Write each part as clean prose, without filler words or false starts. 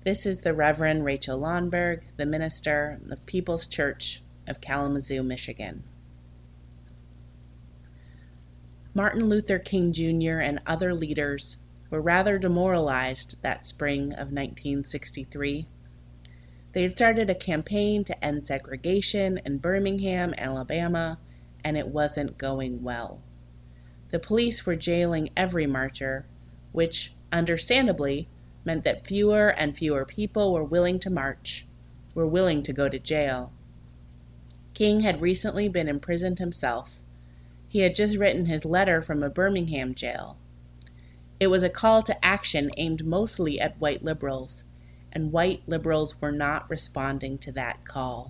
This is the Reverend Rachel Lonberg, the minister of People's Church of Kalamazoo, Michigan. Martin Luther King Jr. and other leaders were rather demoralized that spring of 1963. They had started a campaign to end segregation in Birmingham, Alabama, and it wasn't going well. The police were jailing every marcher, which, understandably, meant that fewer and fewer people were willing to march, were willing to go to jail. King had recently been imprisoned himself. He had just written his letter from a Birmingham jail. It was a call to action aimed mostly at white liberals, and white liberals were not responding to that call.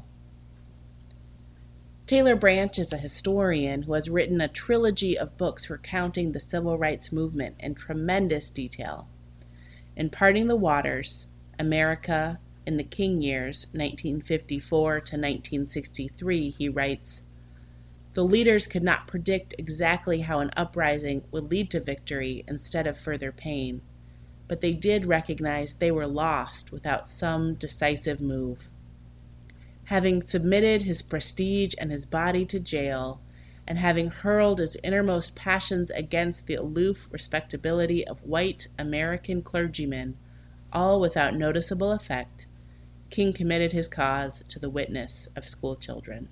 Taylor Branch is a historian who has written a trilogy of books recounting the civil rights movement in tremendous detail. In Parting the Waters, America in the King Years, 1954 to 1963, he writes, "The leaders could not predict exactly how an uprising would lead to victory instead of further pain, but they did recognize they were lost without some decisive move. Having submitted his prestige and his body to jail, and having hurled his innermost passions against the aloof respectability of white American clergymen, all without noticeable effect, King committed his cause to the witness of school children."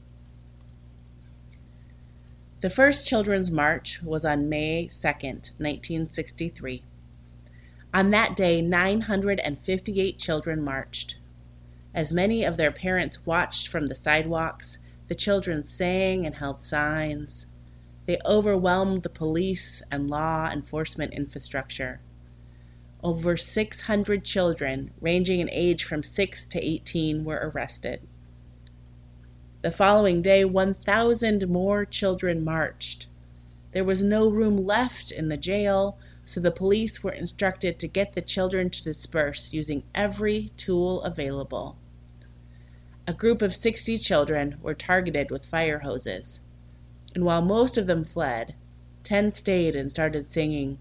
The first Children's March was on May 2nd, 1963. On that day, 958 children marched. As many of their parents watched from the sidewalks, the children sang and held signs. They overwhelmed the police and law enforcement infrastructure. Over 600 children, ranging in age from 6 to 18, were arrested. The following day, 1,000 more children marched. There was no room left in the jail, so the police were instructed to get the children to disperse using every tool available. A group of 60 children were targeted with fire hoses, and while most of them fled, 10 stayed and started singing,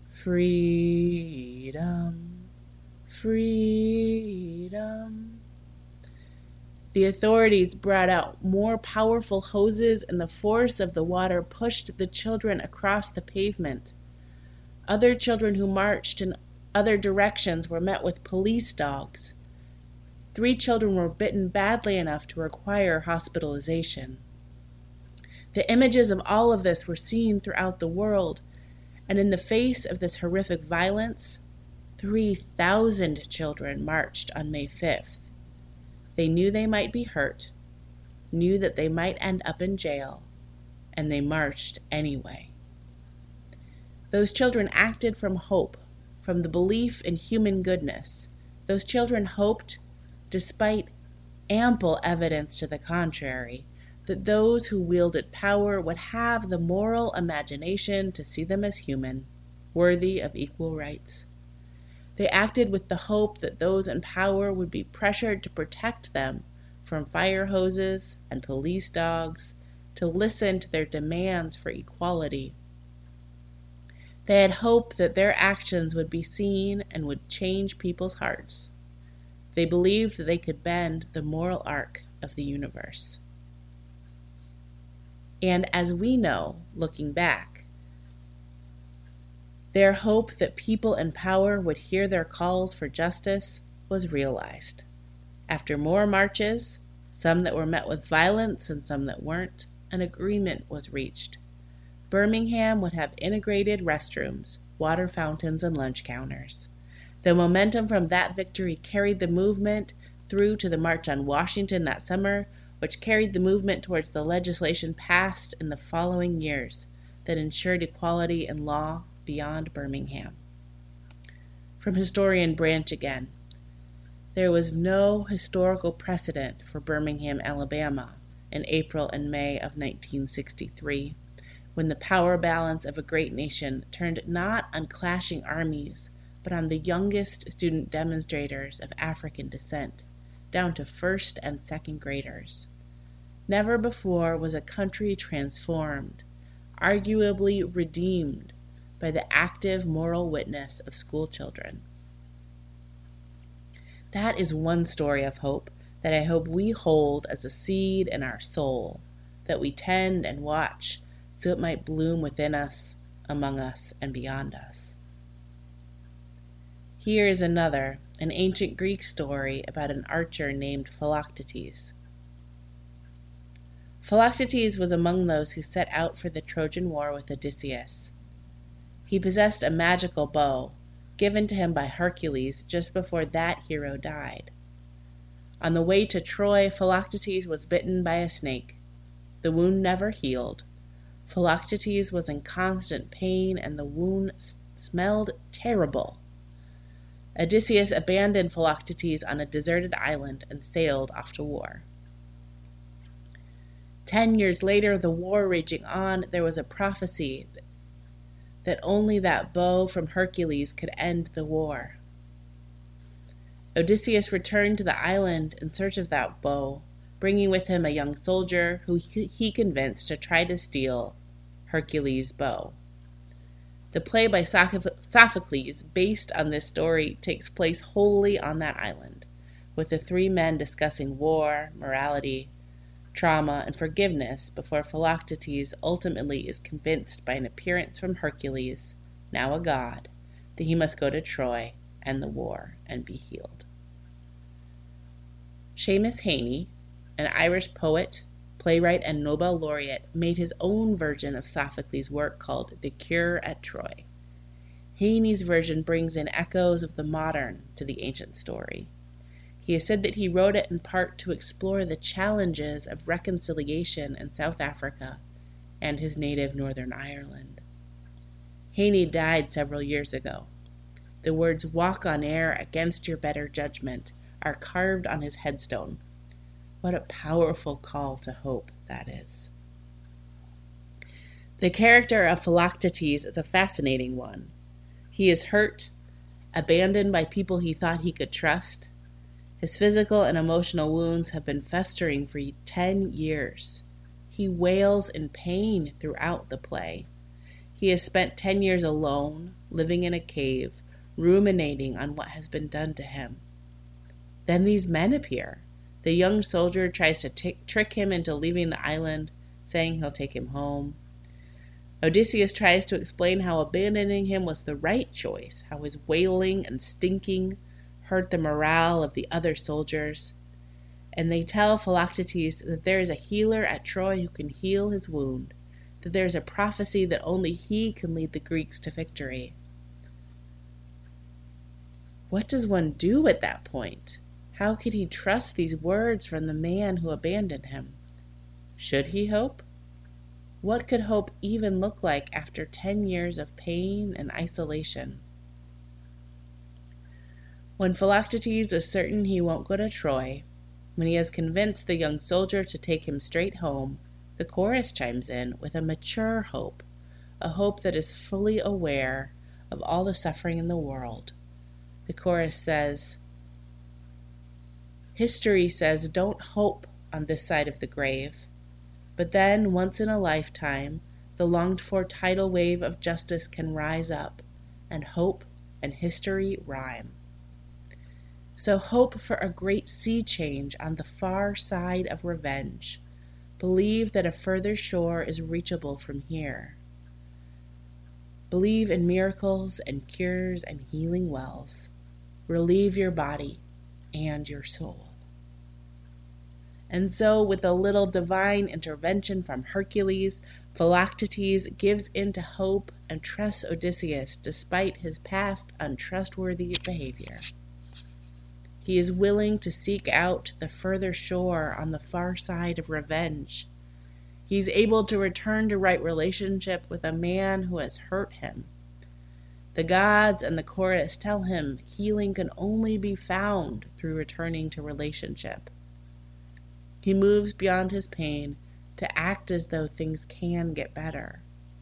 "Freedom, freedom." The authorities brought out more powerful hoses, and the force of the water pushed the children across the pavement. Other children who marched in other directions were met with police dogs. 3 children were bitten badly enough to require hospitalization. The images of all of this were seen throughout the world, and in the face of this horrific violence, 3,000 children marched on May 5th. They knew they might be hurt, knew that they might end up in jail, and they marched anyway. Those children acted from hope, from the belief in human goodness. Those children hoped, despite ample evidence to the contrary, that those who wielded power would have the moral imagination to see them as human, worthy of equal rights. They acted with the hope that those in power would be pressured to protect them from fire hoses and police dogs, to listen to their demands for equality. They had hope that their actions would be seen and would change people's hearts. They believed that they could bend the moral arc of the universe. And as we know, looking back, their hope that people in power would hear their calls for justice was realized. After more marches, some that were met with violence and some that weren't, an agreement was reached. Birmingham would have integrated restrooms, water fountains, and lunch counters. The momentum from that victory carried the movement through to the March on Washington that summer, which carried the movement towards the legislation passed in the following years that ensured equality in law beyond Birmingham. From historian Branch again, there was no historical precedent for Birmingham, Alabama, in April and May of 1963, when the power balance of a great nation turned not on clashing armies, but on the youngest student demonstrators of African descent, down to first and second graders. Never before was a country transformed, arguably redeemed, by the active moral witness of school children. That is one story of hope that I hope we hold as a seed in our soul, that we tend and watch so it might bloom within us, among us, and beyond us. Here is another, an ancient Greek story about an archer named Philoctetes. Philoctetes was among those who set out for the Trojan War with Odysseus. He possessed a magical bow, given to him by Hercules just before that hero died. On the way to Troy, Philoctetes was bitten by a snake. The wound never healed. Philoctetes was in constant pain, and the wound smelled terrible. Odysseus abandoned Philoctetes on a deserted island and sailed off to war. 10 years later, the war raging on, there was a prophecy that only that bow from Hercules could end the war. Odysseus returned to the island in search of that bow, bringing with him a young soldier who he convinced to try to steal Hercules' bow. The play by Sophocles, based on this story, takes place wholly on that island, with the three men discussing war, morality, trauma, and forgiveness before Philoctetes ultimately is convinced by an appearance from Hercules, now a god, that he must go to Troy, end the war, and be healed. Seamus Heaney, an Irish poet, playwright, and Nobel laureate, made his own version of Sophocles' work called The Cure at Troy. Heaney's version brings in echoes of the modern to the ancient story. He has said that he wrote it in part to explore the challenges of reconciliation in South Africa and his native Northern Ireland. Heaney died several years ago. The words "walk on air against your better judgment" are carved on his headstone. What a powerful call to hope that is. The character of Philoctetes is a fascinating one. He is hurt, abandoned by people he thought he could trust. His physical and emotional wounds have been festering for 10 years. He wails in pain throughout the play. He has spent 10 years alone, living in a cave, ruminating on what has been done to him. Then these men appear. The young soldier tries to trick him into leaving the island, saying he'll take him home. Odysseus tries to explain how abandoning him was the right choice, how his wailing and stinking hurt the morale of the other soldiers. And they tell Philoctetes that there is a healer at Troy who can heal his wound, that there is a prophecy that only he can lead the Greeks to victory. What does one do at that point? How could he trust these words from the man who abandoned him? Should he hope? What could hope even look like after 10 years of pain and isolation? When Philoctetes is certain he won't go to Troy, when he has convinced the young soldier to take him straight home, the chorus chimes in with a mature hope, a hope that is fully aware of all the suffering in the world. The chorus says, "History says don't hope on this side of the grave, but then, once in a lifetime, the longed-for tidal wave of justice can rise up, and hope and history rhyme." So hope for a great sea change on the far side of revenge. Believe that a further shore is reachable from here. Believe in miracles and cures and healing wells. Relieve your body and your soul. And so, with a little divine intervention from Hercules, Philoctetes gives in to hope and trusts Odysseus despite his past untrustworthy behavior. He is willing to seek out the further shore on the far side of revenge. He's able to return to right relationship with a man who has hurt him. The gods and the chorus tell him healing can only be found through returning to relationship. He moves beyond his pain to act as though things can get better.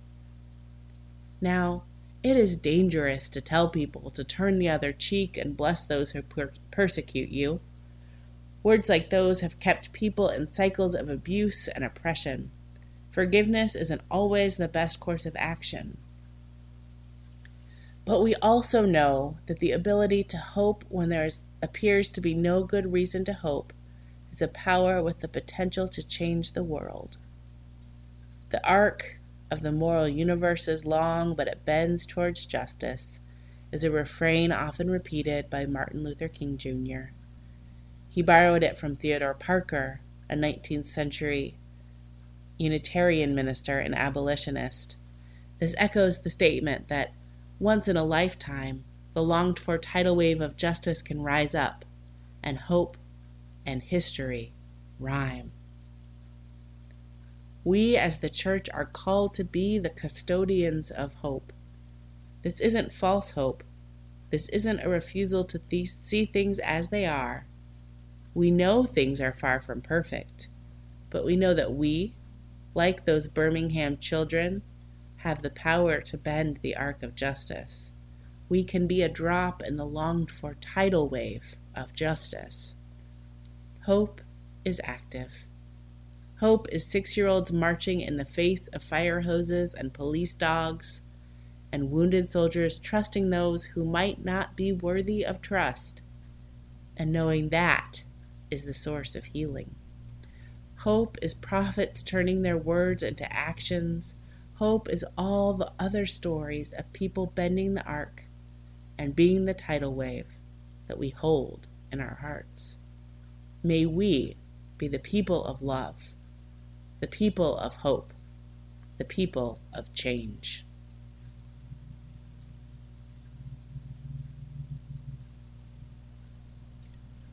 Now, it is dangerous to tell people to turn the other cheek and bless those who persecute you. Words like those have kept people in cycles of abuse and oppression. Forgiveness isn't always the best course of action. But we also know that the ability to hope when there is appears to be no good reason to hope, is a power with the potential to change the world. The arc of the moral universe is long, but it bends towards justice, is a refrain often repeated by Martin Luther King Jr. He borrowed it from Theodore Parker, a 19th century Unitarian minister and abolitionist. This echoes the statement that once in a lifetime, the longed-for tidal wave of justice can rise up, and hope and history rhyme. We as the church are called to be the custodians of hope. This isn't false hope. This isn't a refusal to see things as they are. We know things are far from perfect, but we know that we, like those Birmingham children, have the power to bend the arc of justice. We can be a drop in the longed-for tidal wave of justice. Hope is active. Hope is 6-year-olds marching in the face of fire hoses and police dogs, and wounded soldiers trusting those who might not be worthy of trust, and knowing that is the source of healing. Hope is prophets turning their words into actions. Hope is all the other stories of people bending the arc and being the tidal wave that we hold in our hearts. May we be the people of love, the people of hope, the people of change.